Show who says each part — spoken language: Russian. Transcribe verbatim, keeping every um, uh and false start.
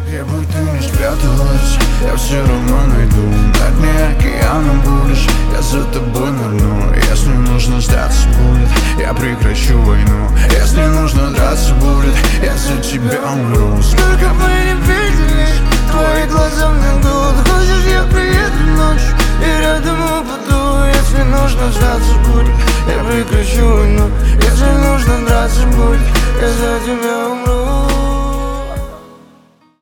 Speaker 1: Где бы ты ни спряталась, я все равно найду. На дне океана будешь, я за тобой нырну. Если нужно сдаться будет, я прекращу войну. Если нужно драться будет, я за тебя умру.
Speaker 2: Сколько мы не виделись, твои глаза мне дут. Хочешь, я приеду ночью и рядом упаду. Если нужно сдаться будет, я прекращу войну. Если нужно драться будет, я за тебя умру.